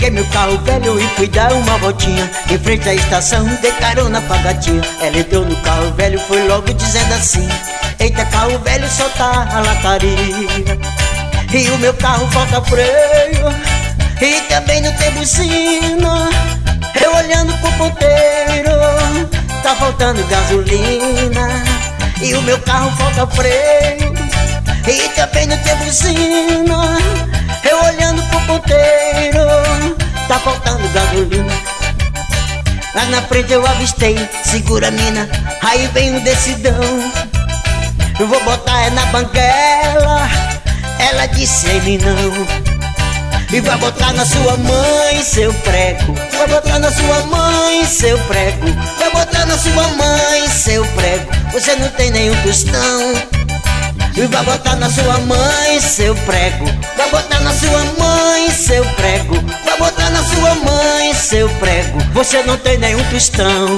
peguei meu carro velho e fui dar uma voltinha em frente à estação, dei carona pra gatinha. Ela entrou no carro velho, foi logo dizendo assim: eita, carro velho, solta a lataria. E o meu carro falta freio e também não tem buzina. Eu olhando pro ponteiro, tá faltando gasolina. E o meu carro falta freio e também não tem buzina. Eu olhando pro ponteiro, tá faltando gasolina. Lá na frente eu avistei, segura a mina, aí vem um decidão. Eu vou botar na banguela, ela disse ele não. E vai botar na sua mãe seu prego, vai botar na sua mãe seu prego, vai botar na sua mãe seu prego. Você não tem nenhum tostão. E vai botar na sua mãe seu prego, vai botar na sua mãe seu prego, vai botar na sua mãe seu prego. Você não tem nenhum tostão.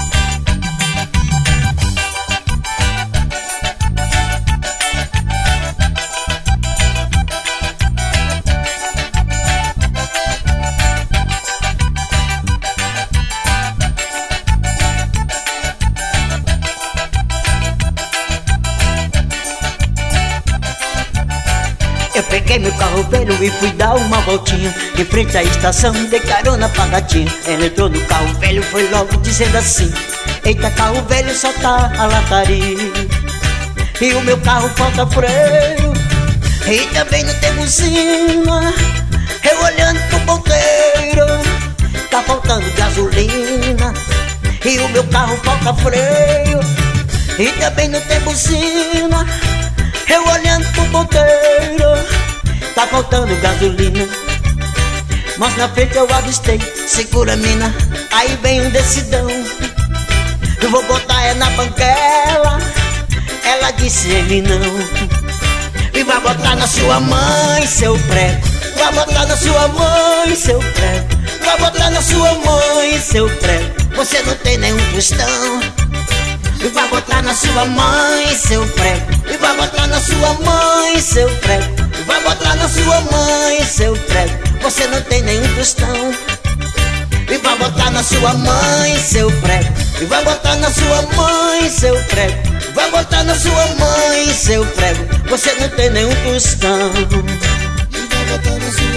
Eu peguei meu carro velho e fui dar uma voltinha em frente à estação, dei carona pra gatinha. Ela entrou no carro velho, foi logo dizendo assim: eita, carro velho, solta a lataria. E o meu carro falta freio e também não tem buzina. Eu olhando pro ponteiro, tá faltando gasolina. E o meu carro falta freio e também não tem buzina. Eu olhando pro ponteiro, tá faltando gasolina. Mas na frente eu avistei, segura a mina, aí vem um decidão. Eu vou botar na banguela, ela disse ele não. E vai botar na sua mãe seu prego, vai botar na sua mãe seu prego, vai botar na sua mãe seu prego. Você não tem nenhum tostão. E vai botar na sua mãe seu prego, e vai botar na sua mãe seu prego, e vai botar na sua mãe seu prego. Você não tem nenhum tostão. E vai botar na sua mãe seu prego, e vai botar na sua mãe seu prego, e vai botar na sua mãe seu prego. Você não tem nenhum tostão. E vai botar na sua